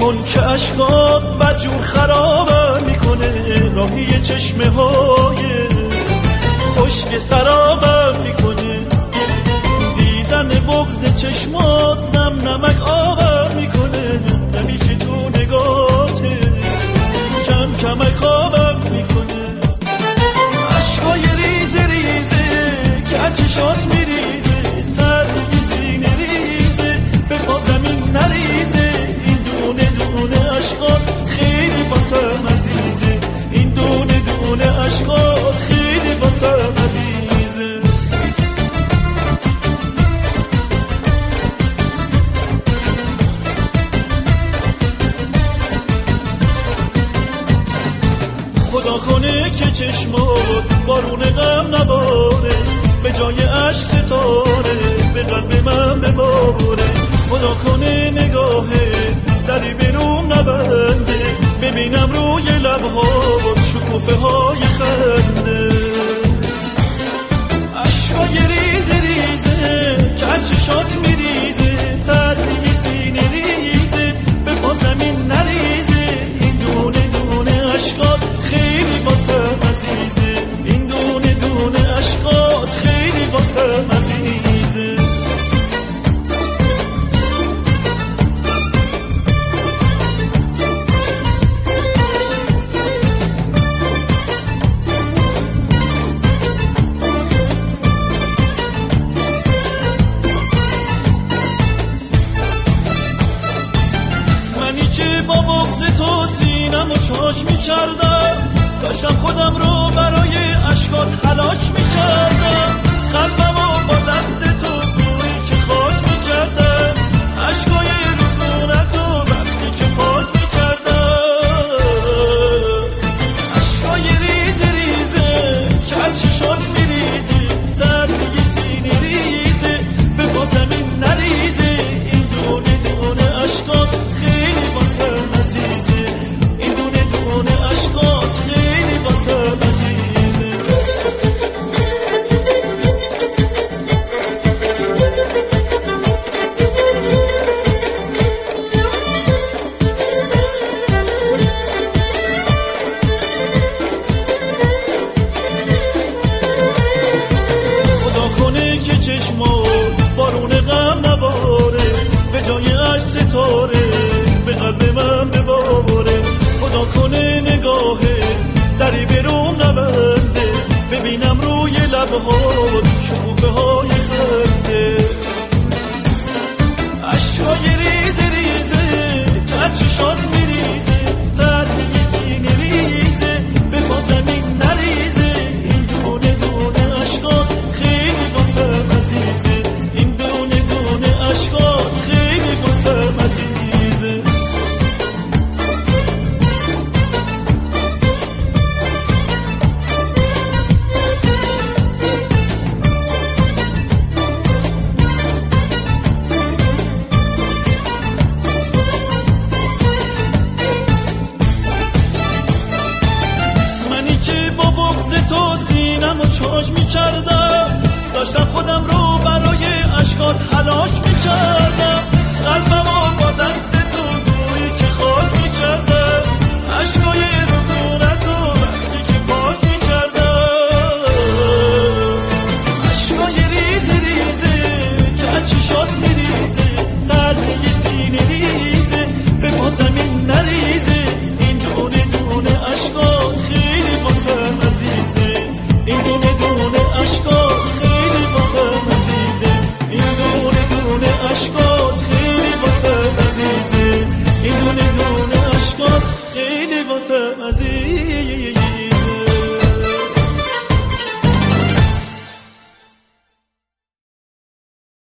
کن که اشکات بدجور خرابم میکنه، راهی چشمه های خشک سرابم میکنه، دیدن بغض چشمات نم نمک آبم میکنه، نمی که تو نگاته کم کمک خوابم میکنه، اشکای ریزه ریزه که از چشات میریزه، تردی سینه ریزه به پا زمین نریزه، این دونه دونه اشکات خیلی باسم عزیزه، این دونه دونه اشکات خیلی باسم عزیزه. خدا کنه که چشمات بارون غم نباره، به جای عشق ستاره به قلب من بباره، خدا کنه نگاهه دری برون نبنده، ببینم روی لبهات شکوفه های خنده، اشکای ریزه ریزه که از چشات میریزه، تردی سینه ریزه به پا زمین نریزه، این دونه دونه اشکات خیلی باسم عزیزه، این دونه دونه اشکات خیلی باسم عزیزه. منی که با بغض تو سینم و چاش میکردم، داشتم خودم رو برای اشکات هلاک میکردم، قلبمو با دست تو بویی که خاک میکردم، اشکای رکونتو وقتی که پاک میکردم، اشکای ریزه ریزه که از چشات میریزه، دردی سینه ریزه به پا زمین نریزه، این دونه دونه اشکات خیلی باسم عزیزه، این دونه دونه اشکات خیلی باسم عزیزه. خدا کنه که چشمات بارون غم نباره، به جای عشق ستاره به قلب من بباره، خدا کنه نگاهه دری برون نبنده، ببینم روی لبهات شکوفه های خنده، اشکای ریزه ریزه که از چشات میریزه، تردی سینه ریزه به پا زمین نریزه، این دونه دونه اشکات خیلی باسم عزیزه، این دونه دونه اشکات خیلی باسم عزیزه. منی که با بغض تو سینم و چاش میکردم، داشتم خودم رو برای اشکات هلاک میکردم، قلبمو با دست تو گویی که خاک میکردم، اشکای رکونتو وقتی که پاک میکردم، اشکای ریزه ریزه که از چشات میریزه، تردی سینه ریزه به پا زمین نریزه، این دونه دونه اشکات خیلی باسم عزیزه، این دونه دونه اشکات خیلی باسم عزیزه، این دونه دونه اشکات خیلی باسم عزیزه، این دونه دونه اشکات خیلی باسم عزیزه.